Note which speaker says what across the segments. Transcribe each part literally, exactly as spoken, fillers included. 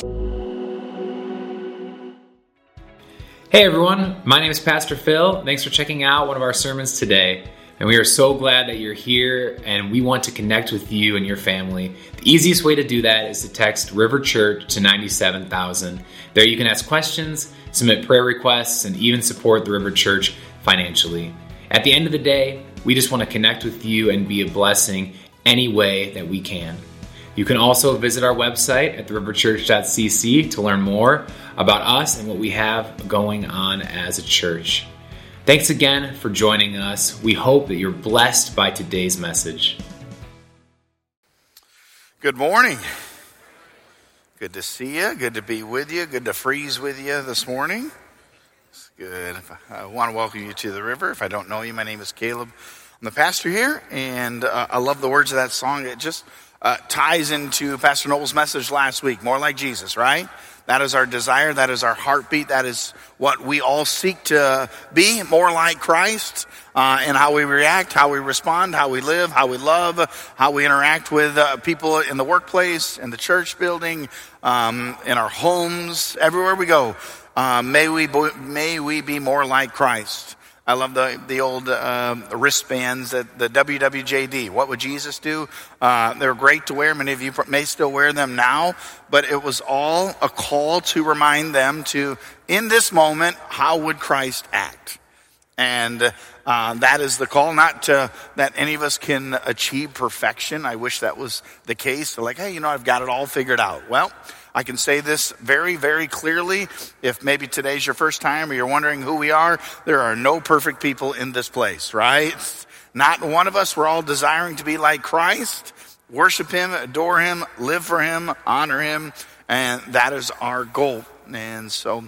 Speaker 1: Hey everyone, my name is Pastor Phil. Thanks for checking out one of our sermons today. And we are so glad that you're here and we want to connect with you and your family. The easiest way to do that is to text River Church to ninety-seven thousand. There you can ask questions, submit prayer requests, and even support the River Church financially. At the end of the day, we just want to connect with you and be a blessing any way that we can. You can also visit our website at the river church dot c c to learn more about us and what we have going on as a church. Thanks again for joining us. We hope that you're blessed by today's message.
Speaker 2: Good morning. Good to see you. Good to be with you. Good to freeze with you this morning. It's good. I want to welcome you to the river. If I don't know you, my name is Caleb. I'm the pastor here, and uh, I love the words of that song. It just uh, ties into Pastor Noble's message last week, more like Jesus, right? That is our desire. That is our heartbeat. That is what we all seek to be, more like Christ, uh, and how we react, how we respond, how we live, how we love, how we interact with uh, people in the workplace, in the church building, um, in our homes, everywhere we go. Uh, may we be, may we be more like Christ. I love the the old uh, wristbands at the W W J D. What would Jesus do? Uh, they're great to wear. Many of you may still wear them now, but it was all a call to remind them to, in this moment, how would Christ act? And uh, that is the call, not to, that any of us can achieve perfection. I wish that was the case. They're like, hey, you know, I've got it all figured out. Well, I can say this very, very clearly. If maybe today's your first time or you're wondering who we are, there are no perfect people in this place, right? Not one of us. We're all desiring to be like Christ, worship Him, adore Him, live for Him, honor Him, and that is our goal. And so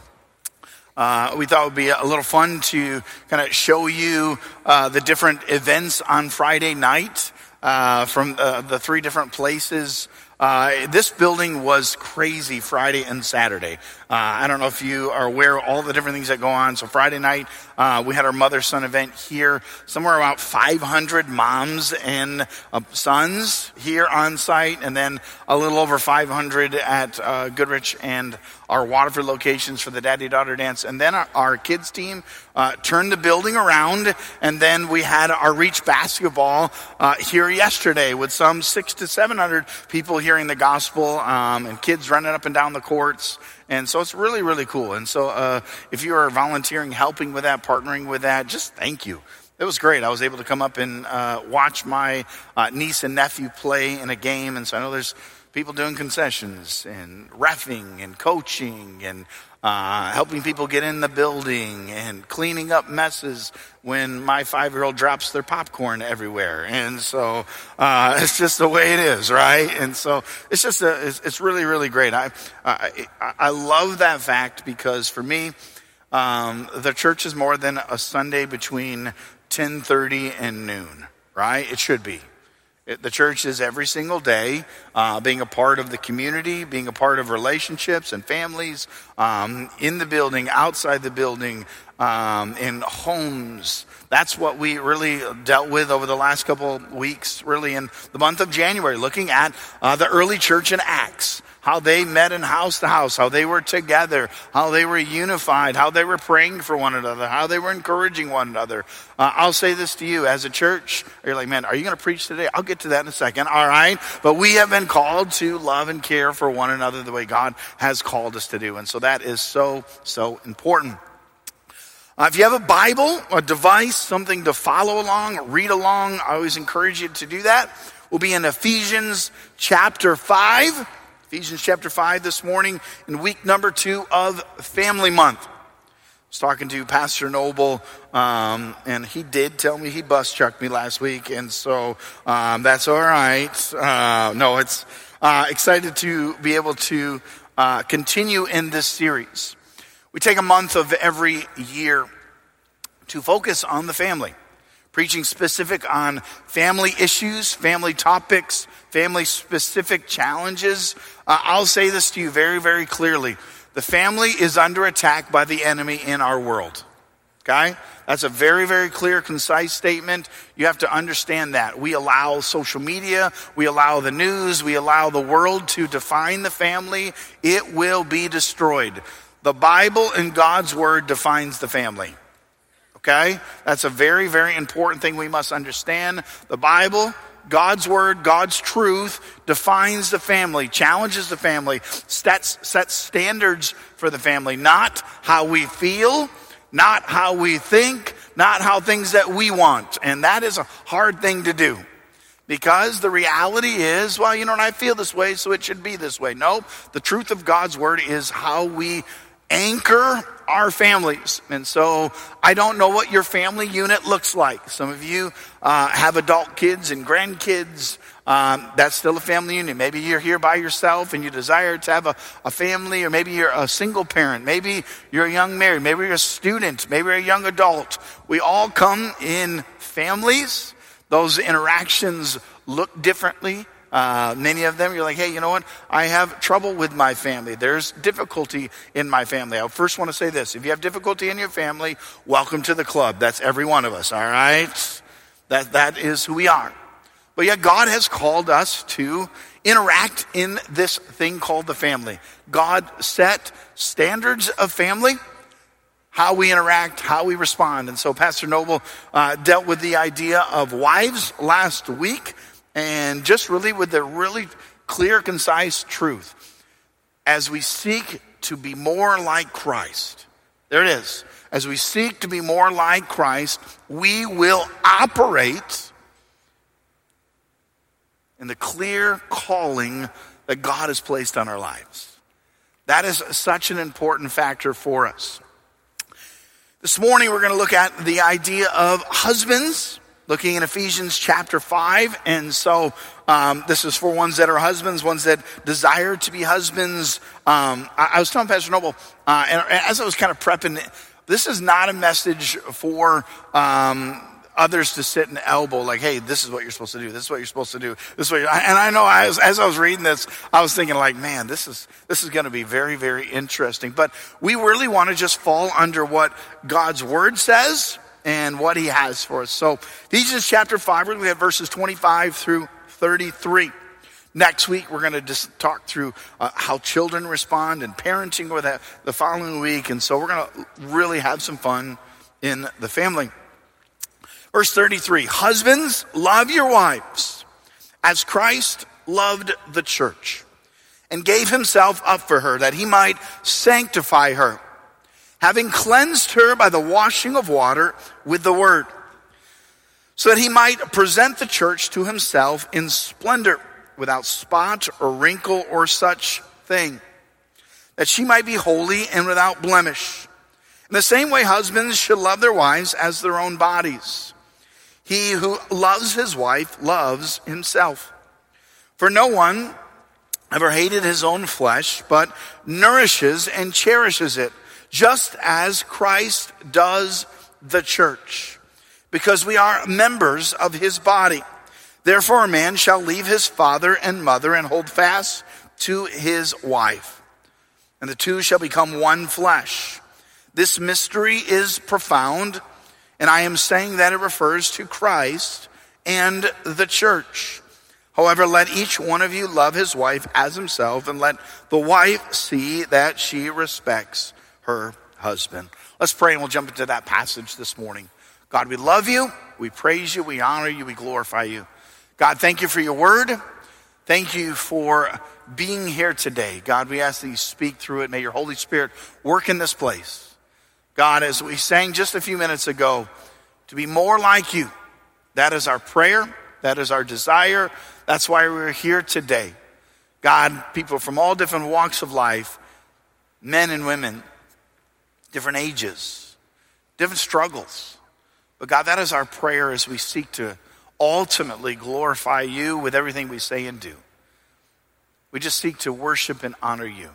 Speaker 2: uh, we thought it would be a little fun to kind of show you uh, the different events on Friday night uh, from uh, the three different places. Uh, this building was crazy Friday and Saturday. Uh, I don't know if you are aware of all the different things that go on. So Friday night, uh, we had our mother-son event here. Somewhere about five hundred moms and uh, sons here on site. And then a little over five hundred at uh, Goodrich and our Waterford locations for the daddy-daughter dance. And then our, our kids team uh, turned the building around. And then we had our Reach basketball uh, here yesterday with some six to seven hundred people hearing the gospel um, and kids running up and down the courts. And so it's really, really cool. And so uh, if you are volunteering, helping with that, partnering with that, just thank you. It was great. I was able to come up and uh, watch my uh, niece and nephew play in a game. And so I know there's people doing concessions and reffing and coaching and uh, helping people get in the building and cleaning up messes when my five-year-old drops their popcorn everywhere. And so uh, it's just the way it is, right? And so it's just a, it's, it's really, really great. I, I I love that fact because for me, um, the church is more than a Sunday between ten thirty and noon, right? It should be. It, the church is every single day, uh, being a part of the community, being a part of relationships and families, um, in the building, outside the building, um, in homes. That's what we really dealt with over the last couple of weeks, really in the month of January, looking at uh, the early church in Acts. How they met in house to house, how they were together, how they were unified, how they were praying for one another, how they were encouraging one another. Uh, I'll say this to you as a church. You're like, man, are you going to preach today? I'll get to that in a second. All right. But we have been called to love and care for one another the way God has called us to do. And so that is so, so important. Uh, if you have a Bible, a device, something to follow along, read along, I always encourage you to do that. We'll be in Ephesians chapter five. Ephesians chapter five this morning in week number two of Family Month. I was talking to Pastor Noble, um, and he did tell me he bus chucked me last week, and so um, that's all right. Uh, no, it's uh, excited to be able to uh, continue in this series. We take a month of every year to focus on the family, preaching specific on family issues, family topics, family-specific challenges. Uh, I'll say this to you very, very clearly. The family is under attack by the enemy in our world. Okay? That's a very, very clear, concise statement. You have to understand that. We allow social media, we allow the news, we allow the world to define the family. It will be destroyed. The Bible and God's word defines the family. Okay? That's a very, very important thing we must understand. The Bible, God's word, God's truth defines the family, challenges the family, sets, sets standards for the family, not how we feel, not how we think, not how things that we want. And that is a hard thing to do. Because the reality is, well, you know, I feel this way, so it should be this way. No, the truth of God's word is how we anchor our families. And so I don't know what your family unit looks like. Some of you uh, have adult kids and grandkids. Um, that's still a family unit. Maybe you're here by yourself and you desire to have a, a family, or maybe you're a single parent. Maybe you're a young married. Maybe you're a student. Maybe you're a young adult. We all come in families. Those interactions look differently. Uh, many of them, you're like, hey, you know what? I have trouble with my family. There's difficulty in my family. I first want to say this. If you have difficulty in your family, welcome to the club. That's every one of us, all right? That That is who we are. But yet God has called us to interact in this thing called the family. God set standards of family, how we interact, how we respond. And so Pastor Noble uh, dealt with the idea of wives last week, and just really with the really clear, concise truth. As we seek to be more like Christ, there it is. As we seek to be more like Christ, we will operate in the clear calling that God has placed on our lives. That is such an important factor for us. This morning we're going to look at the idea of husbands, looking in Ephesians chapter five. And so um, this is for ones that are husbands, ones that desire to be husbands. Um, I, I was telling Pastor Noble, uh, and as I was kind of prepping, this is not a message for um, others to sit and elbow like, hey, this is what you're supposed to do. This is what you're supposed to do. This is what you're, and I know I was, as I was reading this, I was thinking like, man, this is this is going to be very, very interesting. But we really want to just fall under what God's word says and what he has for us. So Ephesians chapter five, we're going to have verses twenty-five through thirty-three. Next week, we're going to just talk through uh, how children respond and parenting with that the following week. And so we're going to really have some fun in the family. Verse thirty-three, husbands, love your wives as Christ loved the church and gave himself up for her, that he might sanctify her, having cleansed her by the washing of water with the word, so that he might present the church to himself in splendor, without spot or wrinkle or such thing, that she might be holy and without blemish. In the same way, husbands should love their wives as their own bodies. He who loves his wife loves himself. For no one ever hated his own flesh, but nourishes and cherishes it, just as Christ does the church, because we are members of his body. Therefore a man shall leave his father and mother and hold fast to his wife, and the two shall become one flesh. This mystery is profound, and I am saying that it refers to Christ and the church. However, let each one of you love his wife as himself, and let the wife see that she respects her husband. Let's pray and we'll jump into that passage this morning. God, we love you, we praise you, we honor you, we glorify you. God, thank you for your word. Thank you for being here today. God, we ask that you speak through it. May your Holy Spirit work in this place. God, as we sang just a few minutes ago, to be more like you. That is our prayer. That is our desire. That's why we're here today. God, people from all different walks of life, men and women, different ages, different struggles. But God, that is our prayer as we seek to ultimately glorify you with everything we say and do. We just seek to worship and honor you.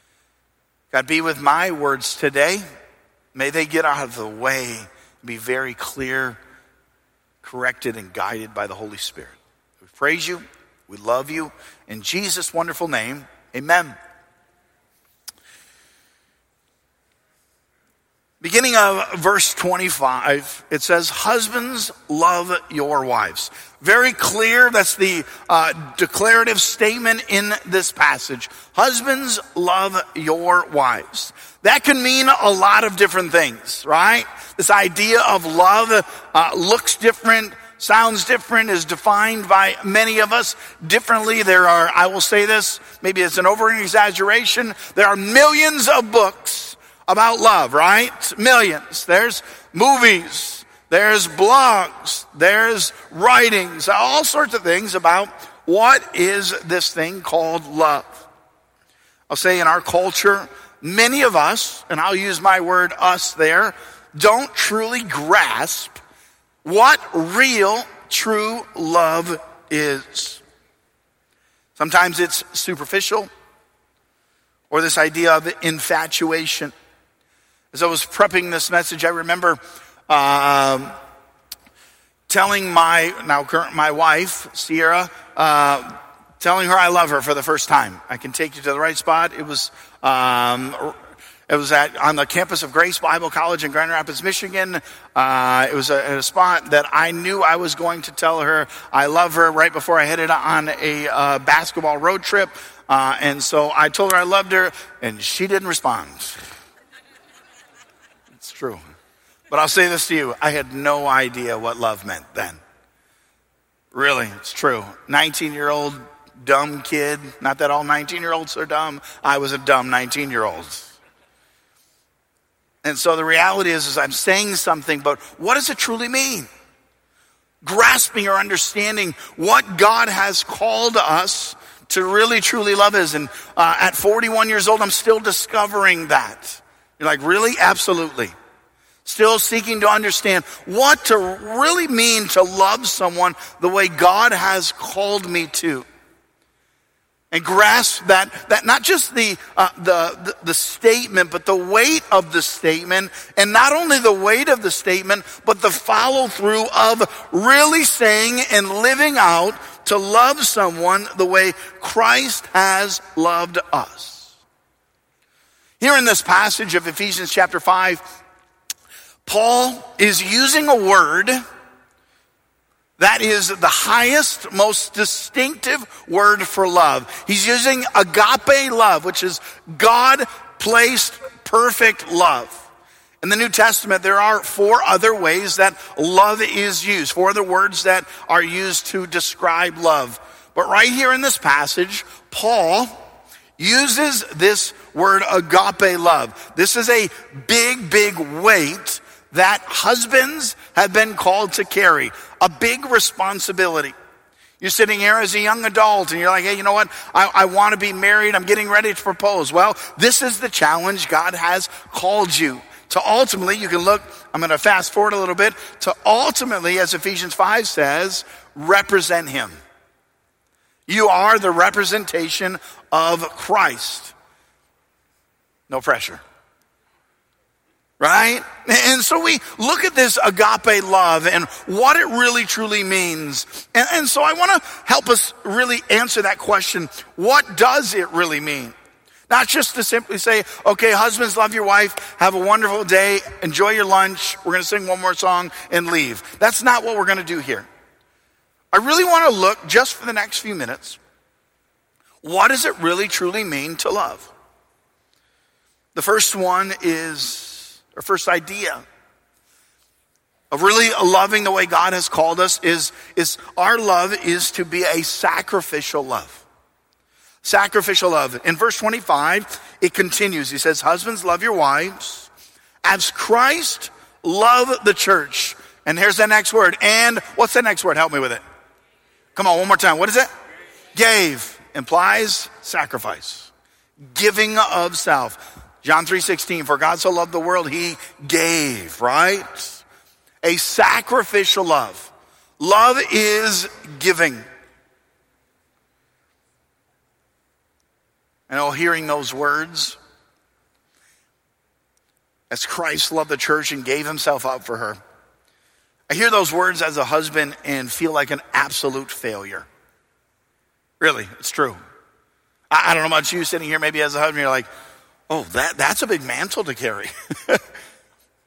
Speaker 2: God, be with my words today. May they get out of the way, be very clear, corrected, and guided by the Holy Spirit. We praise you. We love you. In Jesus' wonderful name, amen. Beginning of verse twenty-five, it says, husbands, love your wives. Very clear, that's the uh, declarative statement in this passage. Husbands, love your wives. That can mean a lot of different things, right? This idea of love uh, looks different, sounds different, is defined by many of us differently. There are, I will say this, maybe it's an over-exaggeration, there are millions of books about love, right? Millions. There's movies, there's blogs, there's writings, all sorts of things about what is this thing called love. I'll say in our culture, many of us, and I'll use my word us there, don't truly grasp what real, true love is. Sometimes it's superficial, or this idea of infatuation. As I was prepping this message, I remember uh, telling my, now current, my wife, Sierra, uh, telling her I love her for the first time. I can take you to the right spot. It was, um, it was at, on the campus of Grace Bible College in Grand Rapids, Michigan. Uh, it was a, a spot that I knew I was going to tell her I love her right before I headed on a uh, basketball road trip. Uh, and so I told her I loved her, and she didn't respond. It's true. But I'll say this to you. I had no idea what love meant then. Really, it's true. nineteen-year-old dumb kid. Not that all nineteen-year-olds are dumb. I was a dumb nineteen-year-old. And so the reality is, is I'm saying something, but what does it truly mean? Grasping or understanding what God has called us to really truly love is. And uh, at forty-one years old, I'm still discovering that. You're like, really? Absolutely. Still seeking to understand what to really mean to love someone the way God has called me to. And grasp that, that not just the, uh, the, the, the statement, but the weight of the statement. And not only the weight of the statement, but the follow through of really saying and living out to love someone the way Christ has loved us. Here in this passage of Ephesians chapter five, Paul is using a word that is the highest, most distinctive word for love. He's using agape love, which is God-placed perfect love. In the New Testament, there are four other ways that love is used, four other words that are used to describe love. But right here in this passage, Paul uses this word agape love. This is a big, big weight that husbands have been called to carry. A big responsibility. You're sitting here as a young adult and you're like, hey, you know what? I, I want to be married. I'm getting ready to propose. Well, this is the challenge God has called you to. Ultimately, you can look, I'm going to fast forward a little bit, to ultimately, as Ephesians five says, represent him. You are the representation of Christ. No pressure. Right? And so we look at this agape love and what it really truly means. And, and so I want to help us really answer that question. What does it really mean? Not just to simply say, okay, husbands, love your wife, have a wonderful day, enjoy your lunch, we're going to sing one more song and leave. That's not what we're going to do here. I really want to look just for the next few minutes. What does it really truly mean to love? The first one is Our first idea of really loving the way God has called us is, is our love is to be a sacrificial love. Sacrificial love. In verse twenty-five, it continues. He says, husbands, love your wives as Christ loved the church. And here's the next word. And what's the next word? Help me with it. Come on, one more time. What is it? Gave. Implies sacrifice. Giving of self. John three sixteen, for God so loved the world, he gave, right? A sacrificial love. Love is giving. And oh, hearing those words, as Christ loved the church and gave himself up for her, I hear those words as a husband and feel like an absolute failure. Really, it's true. I, I don't know about you sitting here maybe as a husband, you're like, oh, that, that's a big mantle to carry.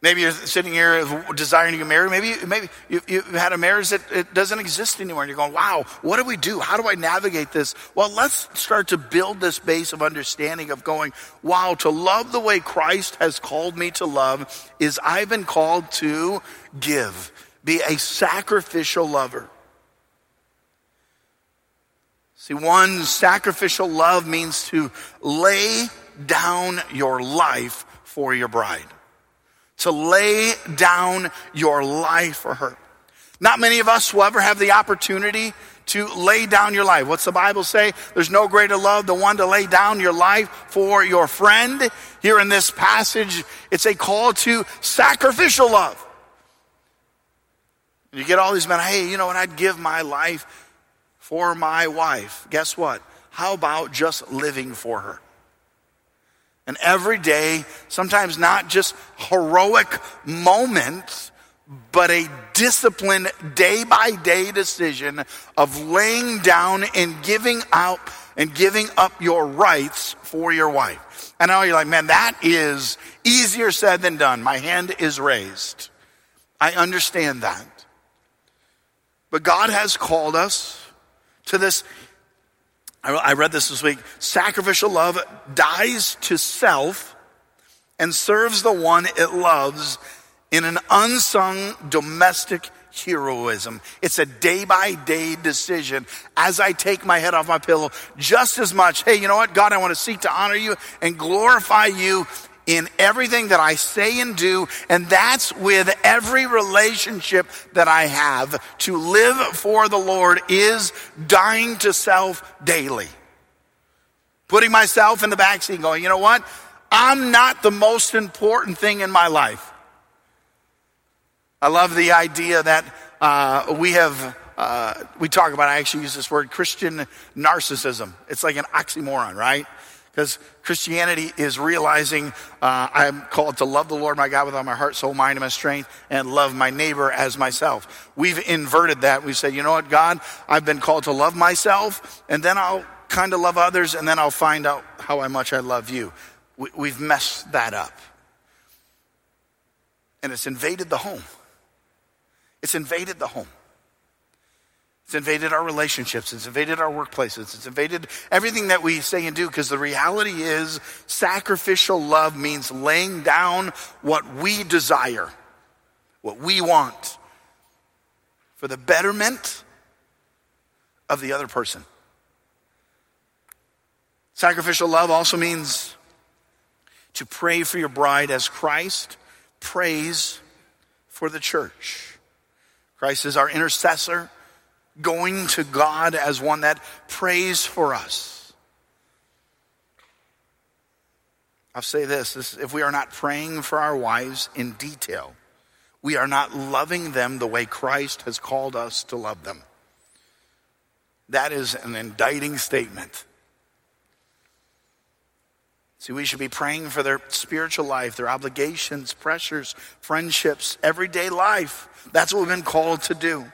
Speaker 2: Maybe you're sitting here desiring to get married. Maybe, maybe you, you've had a marriage that it doesn't exist anymore. And you're going, wow, what do we do? How do I navigate this? Well, let's start to build this base of understanding of going, wow, to love the way Christ has called me to love is I've been called to give, be a sacrificial lover. See, one, sacrificial love means to lay down your life for your bride. To lay down your life for her. Not many of us will ever have the opportunity to lay down your life. What's the Bible say? There's no greater love than one to lay down your life for your friend. Here in this passage, it's a call to sacrificial love. You get all these men, hey, you know what, I'd give my life for my wife. Guess what? How about just living for her? And every day, sometimes not just heroic moments, but a disciplined day by day decision of laying down and giving out and giving up your rights for your wife. And now you're like, man, that is easier said than done. My hand is raised. I understand that. But God has called us to this. I read this this week. Sacrificial love dies to self and serves the one it loves in an unsung domestic heroism. It's a day by day decision as I take my head off my pillow just as much. Hey, you know what? God, I want to seek to honor you and glorify you in everything that I say and do, and that's with every relationship that I have. To live for the Lord is dying to self daily. Putting myself in the backseat going, you know what? I'm not the most important thing in my life. I love the idea that uh, we have, uh, we talk about, I actually use this word, Christian narcissism. It's like an oxymoron, right? Because Christianity is realizing uh, I'm called to love the Lord my God with all my heart, soul, mind, and my strength, and love my neighbor as myself. We've inverted that. We say, you know what, God, I've been called to love myself, and then I'll kind of love others, and then I'll find out how much I love you. We, we've messed that up. And it's invaded the home. It's invaded the home. It's invaded our relationships. It's invaded our workplaces. It's invaded everything that we say and do, because the reality is sacrificial love means laying down what we desire, what we want, for the betterment of the other person. Sacrificial love also means to pray for your bride as Christ prays for the church. Christ is our intercessor, going to God as one that prays for us. I'll say this, this, if we are not praying for our wives in detail, we are not loving them the way Christ has called us to love them. That is an indicting statement. See, we should be praying for their spiritual life, their obligations, pressures, friendships, everyday life. That's what we've been called to do.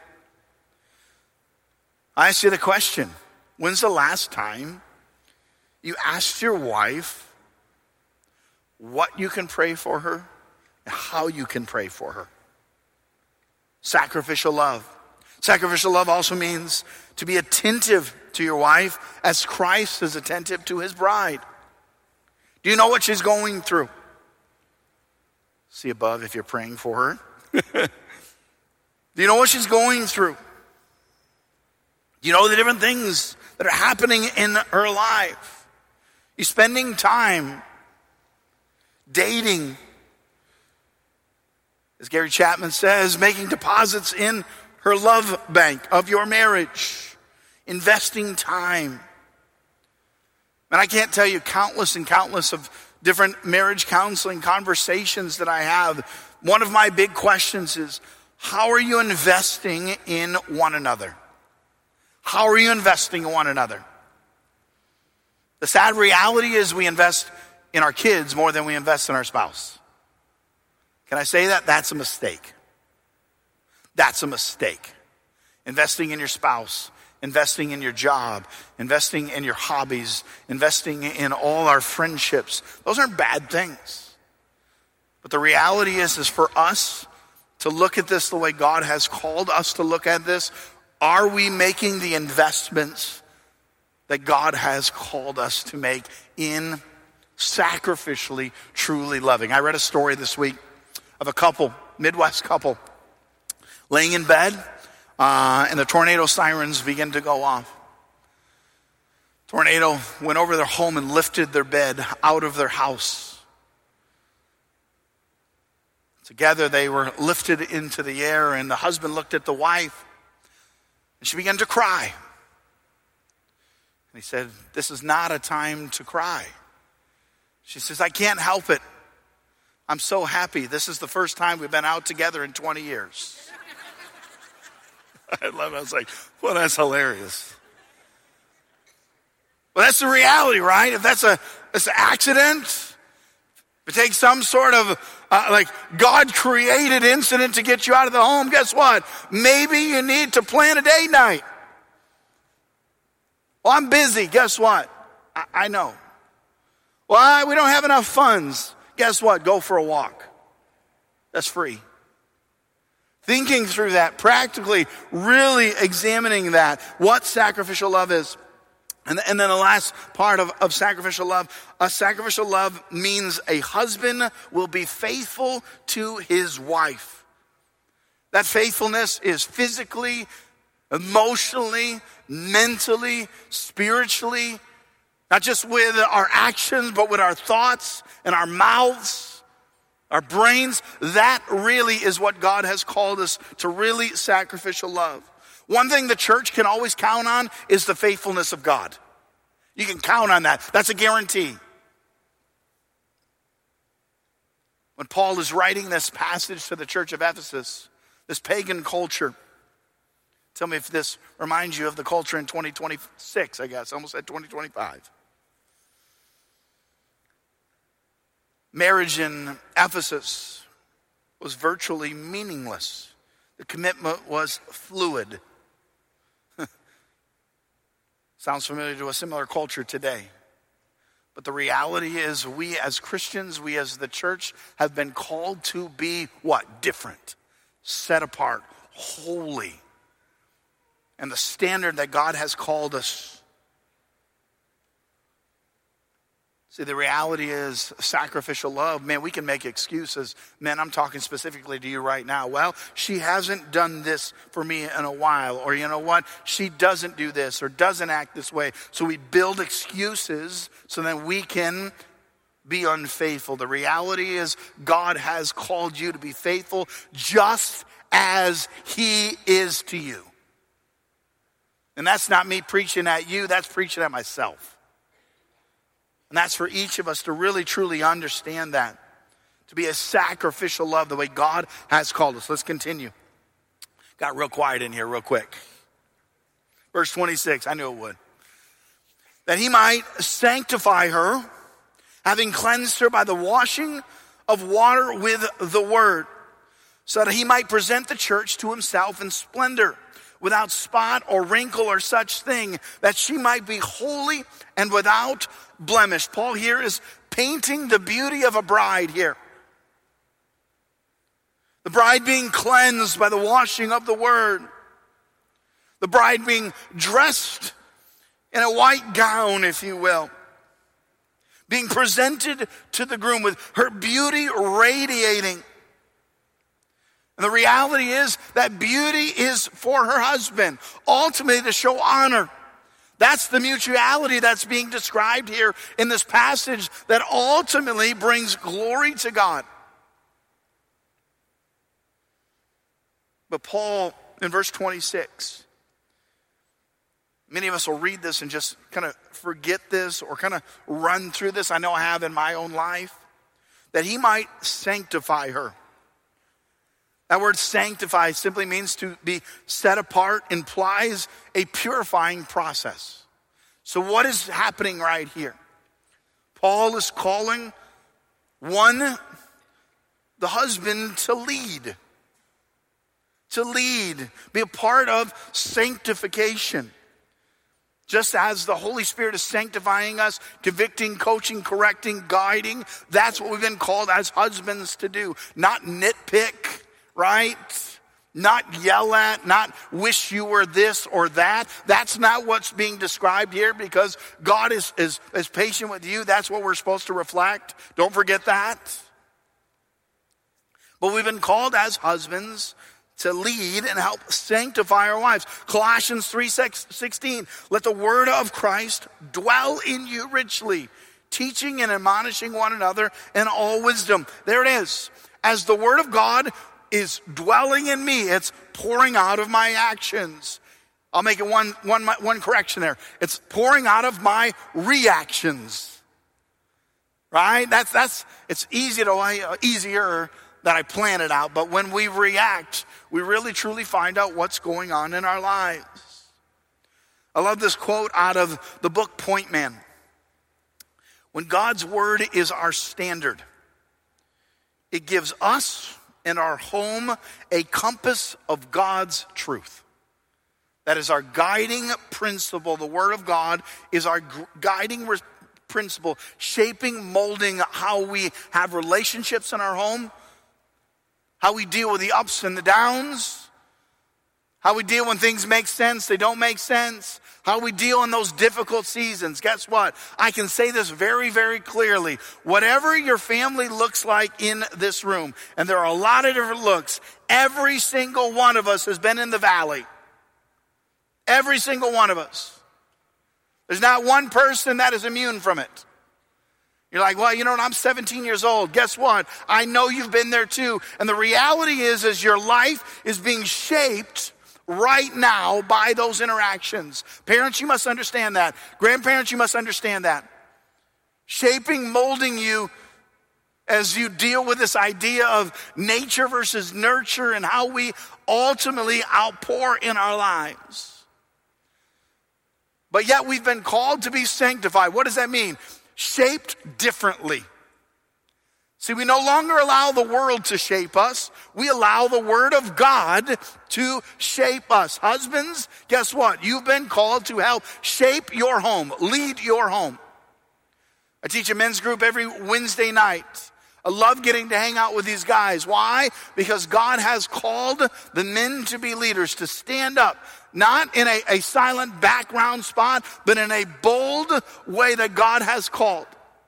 Speaker 2: I ask you the question, when's the last time you asked your wife what you can pray for her and how you can pray for her? Sacrificial love. Sacrificial love also means to be attentive to your wife as Christ is attentive to his bride. Do you know what she's going through? See above if you're praying for her. Do you know what she's going through? You know the different things that are happening in her life. You're spending time dating, as Gary Chapman says, making deposits in her love bank of your marriage, investing time. And I can't tell you countless and countless of different marriage counseling conversations that I have. One of my big questions is, how are you investing in one another? How are you investing in one another? The sad reality is we invest in our kids more than we invest in our spouse. Can I say that? That's a mistake. That's a mistake. Investing in your spouse, investing in your job, investing in your hobbies, investing in all our friendships. Those aren't bad things. But the reality is, is for us to look at this the way God has called us to look at this, are we making the investments that God has called us to make in sacrificially, truly loving? I read a story this week of a couple, Midwest couple, laying in bed, uh, and the tornado sirens began to go off. Tornado went over their home and lifted their bed out of their house. Together they were lifted into the air, and the husband looked at the wife, and she began to cry. And he said, "This is not a time to cry." She says, "I can't help it. I'm so happy. This is the first time we've been out together in twenty years. I love it. I was like, well, that's hilarious. Well, that's the reality, right? If that's a it's an accident, if it takes some sort of uh, like God created incident to get you out of the home, guess what? Maybe you need to plan a date night. Well, I'm busy. Guess what? I, I know. Well, I, we don't have enough funds. Guess what? Go for a walk. That's free. Thinking through that, practically, really examining that, what sacrificial love is. And, and then the last part of, of sacrificial love, a sacrificial love means a husband will be faithful to his wife. That faithfulness is physically, emotionally, mentally, spiritually, not just with our actions, but with our thoughts and our mouths, our brains. That really is what God has called us to, really sacrificial love. One thing the church can always count on is the faithfulness of God. You can count on that. That's a guarantee. When Paul is writing this passage to the church of Ephesus, this pagan culture, tell me if this reminds you of the culture in twenty twenty-six, I guess. I almost said twenty twenty-five. Marriage in Ephesus was virtually meaningless. The commitment was fluid. Sounds familiar to a similar culture today. But the reality is, we as Christians, we as the church have been called to be what? Different, set apart, holy. And the standard that God has called us. See, the reality is sacrificial love. Man, we can make excuses. Man, I'm talking specifically to you right now. Well, she hasn't done this for me in a while. Or you know what? She doesn't do this or doesn't act this way. So we build excuses so that we can be unfaithful. The reality is God has called you to be faithful just as he is to you. And that's not me preaching at you. That's preaching at myself. And that's for each of us to really, truly understand that. To be a sacrificial love the way God has called us. Let's continue. Got real quiet in here real quick. Verse twenty-six, I knew it would. That he might sanctify her, having cleansed her by the washing of water with the word, so that he might present the church to himself in splendor, without spot or wrinkle or such thing, that she might be holy and without blemish. Paul here is painting the beauty of a bride here. The bride being cleansed by the washing of the word. The bride being dressed in a white gown, if you will. Being presented to the groom with her beauty radiating. And the reality is that beauty is for her husband, ultimately to show honor. That's the mutuality that's being described here in this passage that ultimately brings glory to God. But Paul, in verse twenty-six, many of us will read this and just kind of forget this or kind of run through this. I know I have in my own life. That he might sanctify her. That word sanctify simply means to be set apart, implies a purifying process. So what is happening right here? Paul is calling one, the husband, to lead. To lead, be a part of sanctification. Just as the Holy Spirit is sanctifying us, convicting, coaching, correcting, guiding, that's what we've been called as husbands to do. Not nitpick, right? Not yell at, not wish you were this or that. That's not what's being described here, because God is, is, is patient with you. That's what we're supposed to reflect. Don't forget that. But we've been called as husbands to lead and help sanctify our wives. Colossians three sixteen, let the word of Christ dwell in you richly, teaching and admonishing one another in all wisdom. There it is. As the word of God is dwelling in me, it's pouring out of my actions. I'll make it one, one, one correction there. It's pouring out of my reactions. Right? That's, that's, it's easy to, uh, easier that I plan it out, but when we react, we really truly find out what's going on in our lives. I love this quote out of the book Point Man. When God's word is our standard, it gives us and our home a compass of God's truth. That is our guiding principle. The word of God is our guiding principle, shaping, molding how we have relationships in our home, how we deal with the ups and the downs, how we deal when things make sense, they don't make sense, how we deal in those difficult seasons. Guess what? I can say this very, very clearly. Whatever your family looks like in this room, and there are a lot of different looks, every single one of us has been in the valley. Every single one of us. There's not one person that is immune from it. You're like, well, you know what, I'm seventeen years old. Guess what? I know you've been there too. And the reality is, is your life is being shaped right now by those interactions. Parents, you must understand that. Grandparents, you must understand that. Shaping, molding you as you deal with this idea of nature versus nurture and how we ultimately outpour in our lives. But yet we've been called to be sanctified. What does that mean? Shaped differently. See, we no longer allow the world to shape us. We allow the word of God to shape us. Husbands, guess what? You've been called to help shape your home, lead your home. I teach a men's group every Wednesday night. I love getting to hang out with these guys. Why? Because God has called the men to be leaders, to stand up, not in a, a silent background spot, but in a bold way that God has called.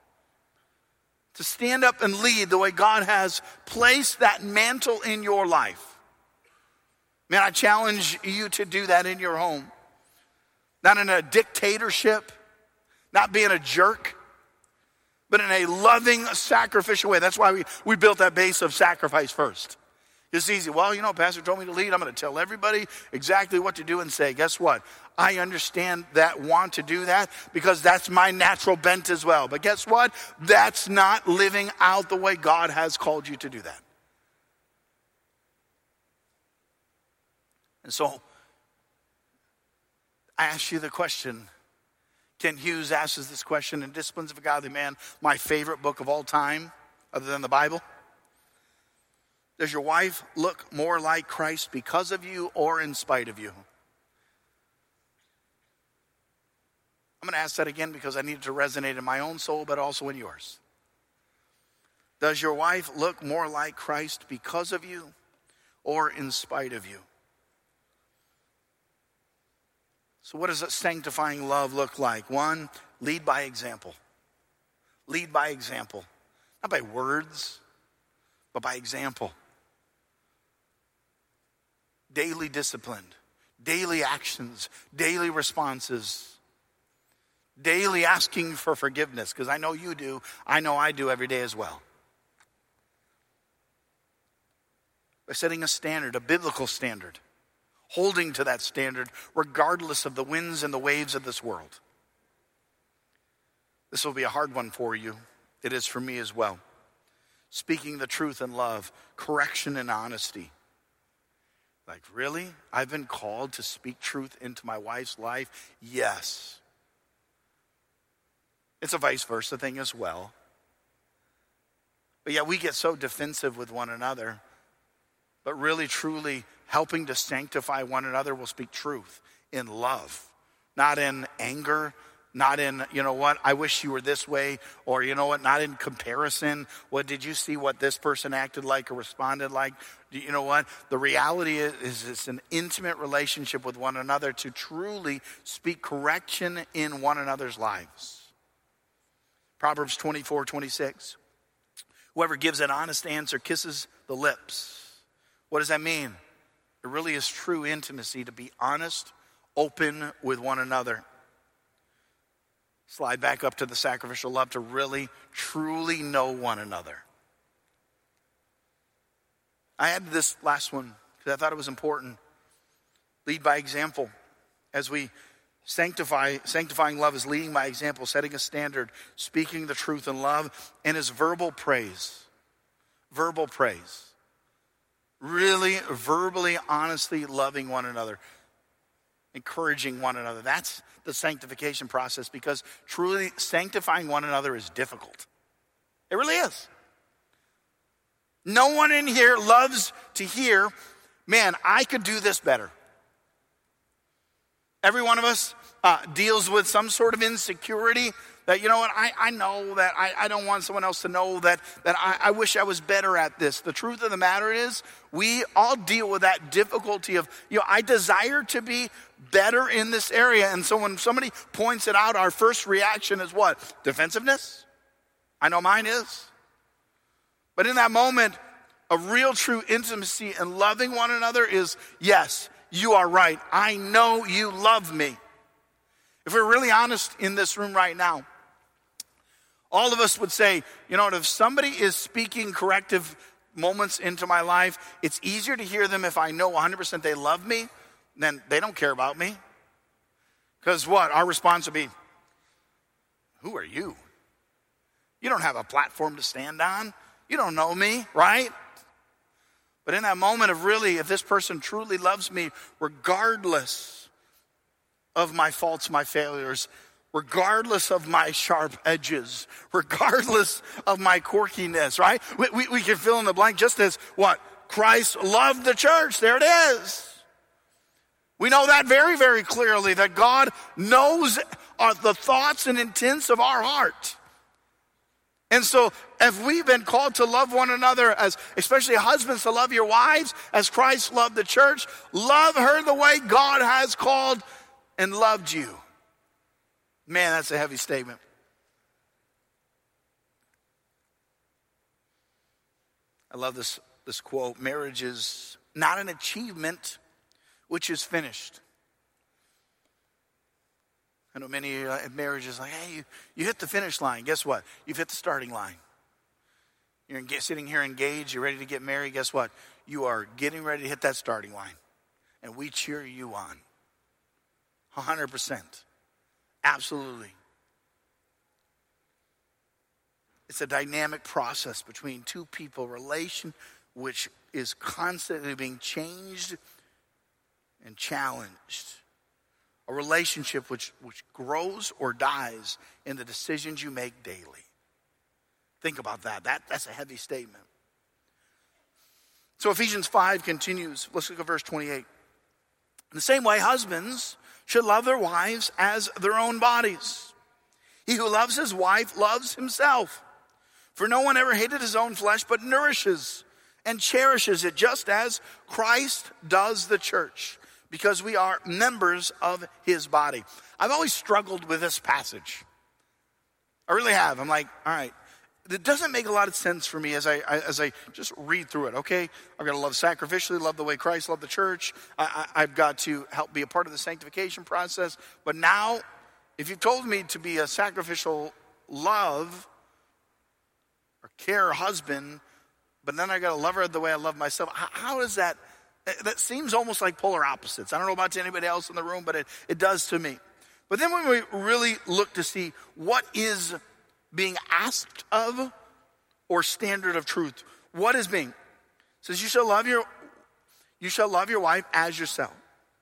Speaker 2: To stand up and lead the way God has placed that mantle in your life. Man, I challenge you to do that in your home. Not in a dictatorship, not being a jerk, but in a loving, sacrificial way. That's why we, we built that base of sacrifice first. It's easy. Well, you know, Pastor told me to lead. I'm going to tell everybody exactly what to do and say. Guess what? I understand that, want to do that, because that's my natural bent as well. But guess what? That's not living out the way God has called you to do that. And so, I ask you the question. Ken Hughes asks this question in Disciplines of a Godly Man, my favorite book of all time, other than the Bible. Does your wife look more like Christ because of you or in spite of you? I'm going to ask that again because I need it to resonate in my own soul, but also in yours. Does your wife look more like Christ because of you or in spite of you? So what does a sanctifying love look like? One, lead by example. Lead by example. Not by words, but by example. Daily discipline, daily actions, daily responses. Daily asking for forgiveness, because I know you do. I know I do every day as well. By setting a standard, a biblical standard. Holding to that standard regardless of the winds and the waves of this world. This will be a hard one for you. It is for me as well. Speaking the truth in love, correction and honesty. Like, really? I've been called to speak truth into my wife's life? Yes. It's a vice versa thing as well. But yet we get so defensive with one another. But really, truly, helping to sanctify one another will speak truth in love. not in anger, not in, you know what, I wish you were this way, or you know what, not in comparison. What did you see what this person acted like or responded like? You know what? The reality is, is it's an intimate relationship with one another to truly speak correction in one another's lives. Proverbs twenty-four twenty-six. Whoever gives an honest answer kisses the lips. What does that mean? It really is true intimacy to be honest, open with one another. Slide back up to the sacrificial love to really, truly know one another. I added this last one because I thought it was important. Lead by example. As we sanctify, sanctifying love is leading by example, setting a standard, speaking the truth in love, and is verbal praise. Verbal praise. Really, verbally, honestly loving one another. Encouraging one another. That's the sanctification process, because truly sanctifying one another is difficult. It really is. No one in here loves to hear, man, I could do this better. Every one of us uh, deals with some sort of insecurity that, you know what, I, I know that I, I don't want someone else to know that, that I, I wish I was better at this. The truth of the matter is, we all deal with that difficulty of, you know, I desire to be better in this area. And so when somebody points it out, our first reaction is what? Defensiveness? I know mine is. But in that moment, a real true intimacy and loving one another is, yes, you are right. I know you love me. If we're really honest in this room right now, all of us would say, you know what, if somebody is speaking corrective moments into my life, it's easier to hear them if I know one hundred percent they love me than they don't care about me. Because what? Our response would be, who are you? You don't have a platform to stand on. You don't know me, right? But in that moment of really, if this person truly loves me, regardless of my faults, my failures, regardless of my sharp edges, regardless of my quirkiness, right? We, we, we can fill in the blank just as what? Christ loved the church. There it is. We know that very, very clearly, that God knows uh, the thoughts and intents of our heart. And so if we've been called to love one another, as especially husbands, to love your wives as Christ loved the church, love her the way God has called and loved you. Man, that's a heavy statement. I love this, this quote. Marriage is not an achievement which is finished. I know many uh, marriages like, hey, you, you hit the finish line. Guess what? You've hit the starting line. You're in, sitting here engaged. You're ready to get married. Guess what? You are getting ready to hit that starting line. And we cheer you on. one hundred percent. Absolutely. It's a dynamic process between two people, relation which is constantly being changed and challenged. A relationship which, which grows or dies in the decisions you make daily. Think about that. that. That's a heavy statement. So Ephesians five continues. Let's look at verse twenty-eight. In the same way, husbands should love their wives as their own bodies. He who loves his wife loves himself. For no one ever hated his own flesh, but nourishes and cherishes it, just as Christ does the church, because we are members of his body. I've always struggled with this passage. I really have. I'm like, all right, it doesn't make a lot of sense for me as I, I as I just read through it. Okay, I've got to love sacrificially, love the way Christ loved the church. I, I, I've got to help be a part of the sanctification process. But now, if you've told me to be a sacrificial love or care husband, but then I got to love her the way I love myself, how, how is that? That seems almost like polar opposites. I don't know about to anybody else in the room, but it, it does to me. But then when we really look to see what is being asked of or standard of truth, what is being? It says you shall love your you shall love your wife as yourself.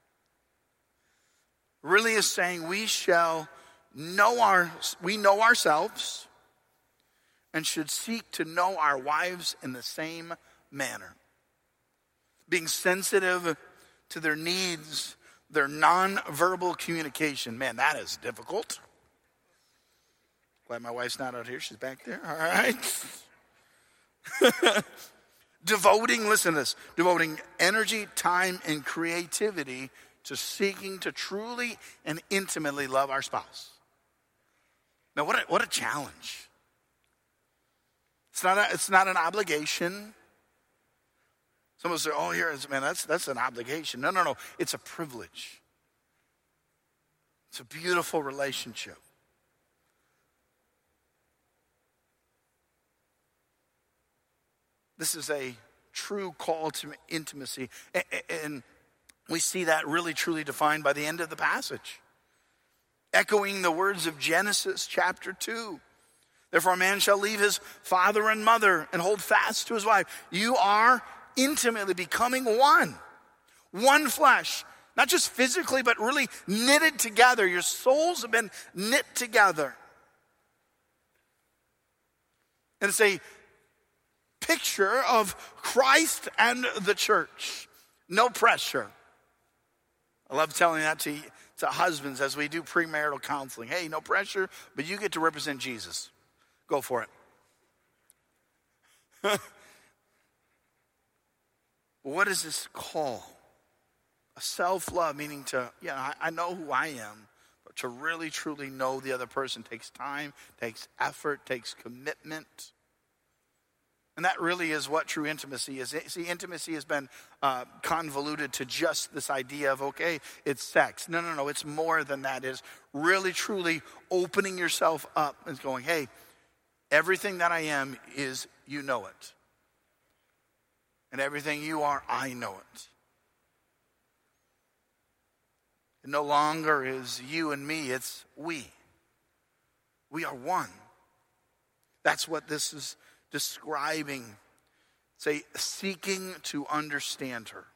Speaker 2: Really is saying we shall know our we know ourselves and should seek to know our wives in the same manner. Being sensitive to their needs, their nonverbal communication. Man, that is difficult. Glad my wife's not out here. She's back there. All right. Devoting, listen to this, devoting energy, time, and creativity to seeking to truly and intimately love our spouse. Now, what a, what a challenge. It's not a, it's not an obligation. Someone will say, oh, here, man, that's, that's an obligation. No, no, no. It's a privilege. It's a beautiful relationship. This is a true call to intimacy. And we see that really truly defined by the end of the passage. Echoing the words of Genesis chapter two. Therefore a man shall leave his father and mother and hold fast to his wife. You are intimately becoming one. One flesh. Not just physically, but really knitted together. Your souls have been knit together. And it's a picture of Christ and the church. No pressure. I love telling that to, to husbands as we do premarital counseling. Hey, no pressure, but you get to represent Jesus. Go for it. What is this call? A self-love, meaning to, yeah, I, I know who I am, but to really, truly know the other person takes time, takes effort, takes commitment. And that really is what true intimacy is. See, intimacy has been uh, convoluted to just this idea of, okay, it's sex. No, no, no, it's more than that. It's really, truly opening yourself up and going, hey, everything that I am is, you know it. And everything you are, I know it. It no longer is you and me, it's we. We are one. That's what this is describing. Say, seeking to understand her.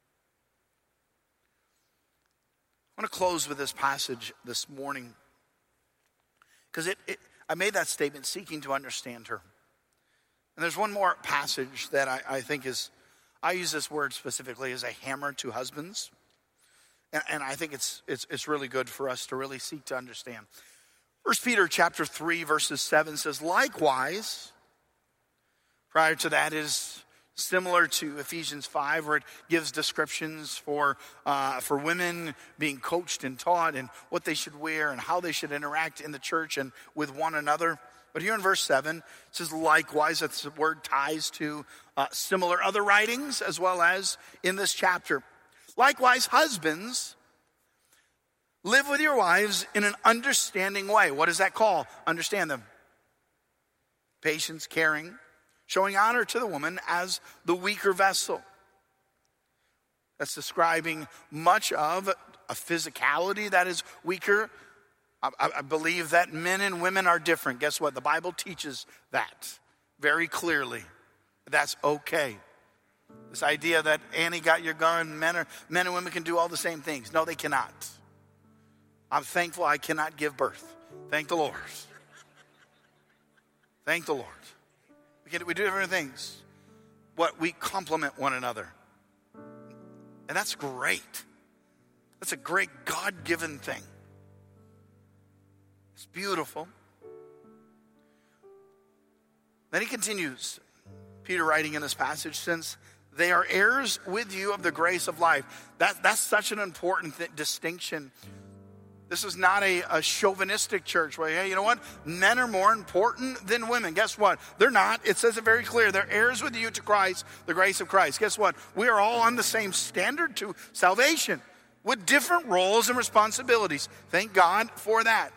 Speaker 2: I want to close with this passage this morning. Because it, it, I made that statement, seeking to understand her. And there's one more passage that I, I think is, I use this word specifically as a hammer to husbands. And, and I think it's, it's, it's really good for us to really seek to understand. First Peter chapter three, verses seven says, likewise, prior to that is similar to Ephesians five, where it gives descriptions for uh, for women being coached and taught and what they should wear and how they should interact in the church and with one another. But here in verse seven, it says likewise. That's the word ties to uh, similar other writings as well as in this chapter. Likewise, husbands, live with your wives in an understanding way. What does that call? Understand them. Patience, caring, showing honor to the woman as the weaker vessel. That's describing much of a physicality that is weaker. I, I believe that men and women are different. Guess what? The Bible teaches that very clearly. That's okay. This idea that Annie got your gun, men, are, men and women can do all the same things. No, they cannot. I'm thankful I cannot give birth. Thank the Lord. Thank the Lord. We, can, we do different things. What we complement one another. And that's great. That's a great God-given thing. It's beautiful. Then he continues, Peter writing in this passage, since they are heirs with you of the grace of life. That, that's such an important th- distinction. This is not a, a chauvinistic church where, hey, you know what? Men are more important than women. Guess what? They're not. It says it very clear. They're heirs with you to Christ, the grace of Christ. Guess what? We are all on the same standard to salvation with different roles and responsibilities. Thank God for that.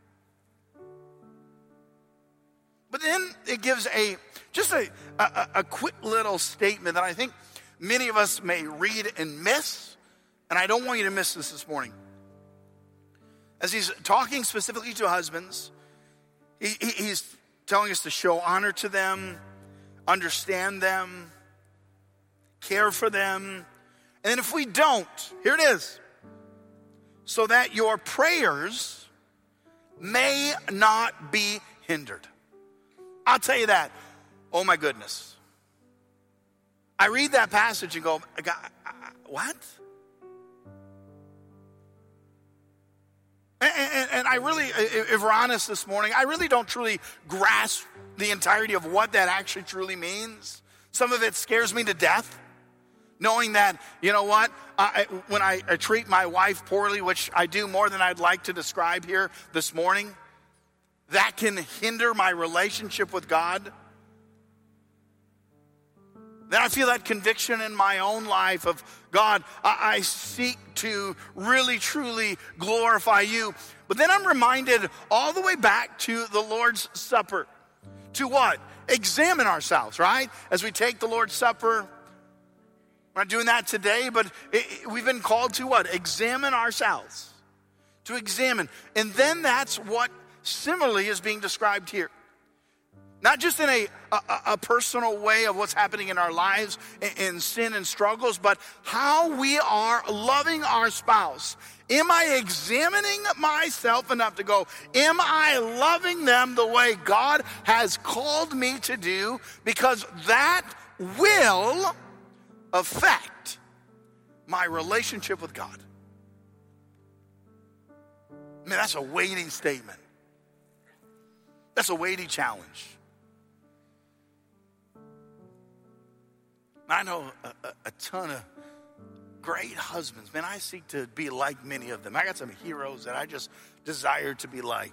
Speaker 2: But then it gives a just a, a, a quick little statement that I think many of us may read and miss. And I don't want you to miss this this morning. As he's talking specifically to husbands, he, he, he's telling us to show honor to them, understand them, care for them. And then if we don't, here it is. So that your prayers may not be hindered. I'll tell you that. Oh my goodness. I read that passage and go, what? And, and, and I really, if we're honest this morning, I really don't truly grasp the entirety of what that actually truly means. Some of it scares me to death. Knowing that, you know what, I, when I, I treat my wife poorly, which I do more than I'd like to describe here this morning, that can hinder my relationship with God. Then I feel that conviction in my own life of, God, I, I seek to really, truly glorify you. But then I'm reminded all the way back to the Lord's Supper. To what? Examine ourselves, right? As we take the Lord's Supper. We're not doing that today, but it, it, we've been called to what? Examine ourselves. To examine. And then that's what similarly is being described here. Not just in a, a, a personal way of what's happening in our lives in, in sin and struggles, but how we are loving our spouse. Am I examining myself enough to go, am I loving them the way God has called me to do? Because that will affect my relationship with God. I mean, that's a weighty statement. That's a weighty challenge. I know a, a, a ton of great husbands. Man, I seek to be like many of them. I got some heroes that I just desire to be like.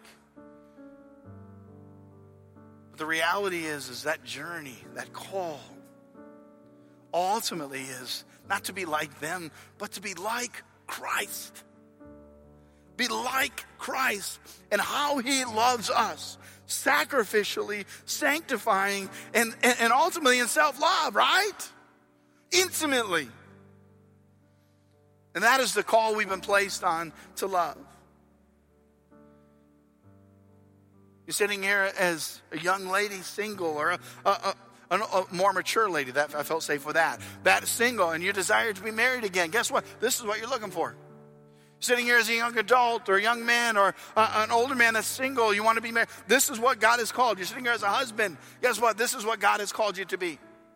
Speaker 2: But the reality is, is that journey, that call, ultimately is not to be like them, but to be like Christ. Be like Christ and how he loves us, sacrificially, sanctifying, and, and, and ultimately in self-love, right? Intimately. And that is the call we've been placed on to love. You're sitting here as a young lady, single, or a, a, a A, a more mature lady, that I felt safe with that. That is single, and you desire to be married again. Guess what? This is what you're looking for. Sitting here as a young adult or a young man or uh, an older man that's single, you want to be married. This is what God has called. You're sitting here as a husband. Guess what? This is what God has called you to be.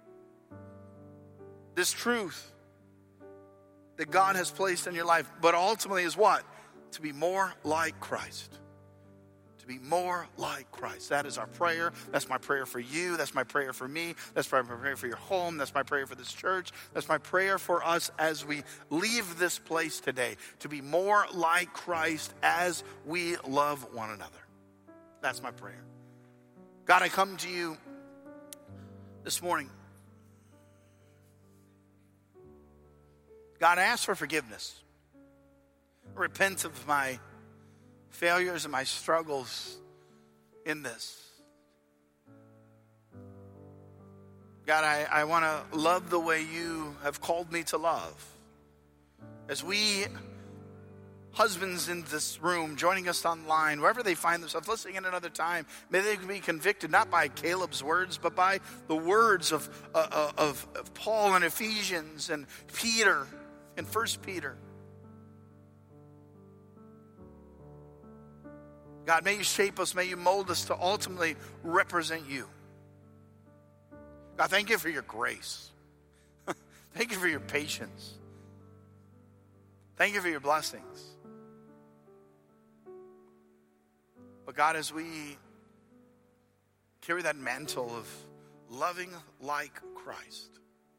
Speaker 2: This truth that God has placed in your life, but ultimately is what? To be more like Christ. To be more like Christ. That is our prayer. That's my prayer for you. That's my prayer for me. That's my prayer for your home. That's my prayer for this church. That's my prayer for us as we leave this place today. To be more like Christ as we love one another. That's my prayer. God, I come to you this morning. God, I ask for forgiveness. I repent of my failures and my struggles in this. God, I, I want to love the way you have called me to love. As we, husbands in this room, joining us online, wherever they find themselves, listening at another time, may they be convicted not by Caleb's words, but by the words of, uh, of, of Paul in Ephesians and Peter in First Peter. God, may you shape us, may you mold us to ultimately represent you. God, thank you for your grace. Thank you for your patience. Thank you for your blessings. But God, as we carry that mantle of loving like Christ,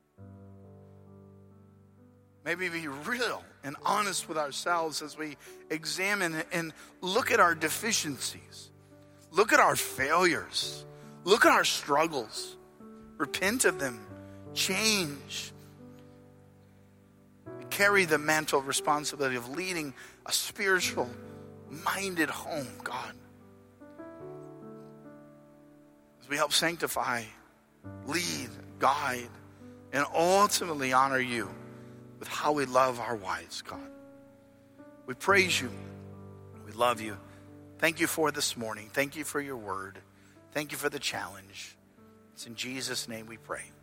Speaker 2: may we be real and honest with ourselves as we examine and look at our deficiencies. Look at our failures. Look at our struggles. Repent of them. Change. Carry the mantle of responsibility of leading a spiritual minded home, God. As we help sanctify, lead, guide, and ultimately honor you with how we love our wives, God. We praise you. We love you. Thank you for this morning. Thank you for your word. Thank you for the challenge. It's in Jesus' name we pray.